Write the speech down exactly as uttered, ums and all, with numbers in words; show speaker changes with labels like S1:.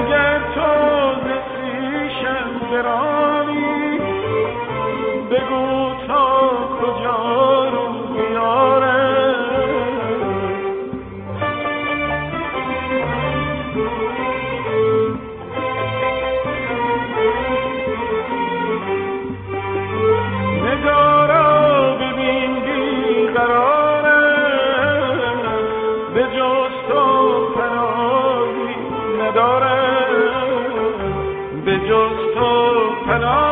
S1: اگر تو ز خویشم برانی بگو تا کجا رو بیارم نگارا ببین بیقرارم به جز تو پناهی ندارم به جز تو پناهی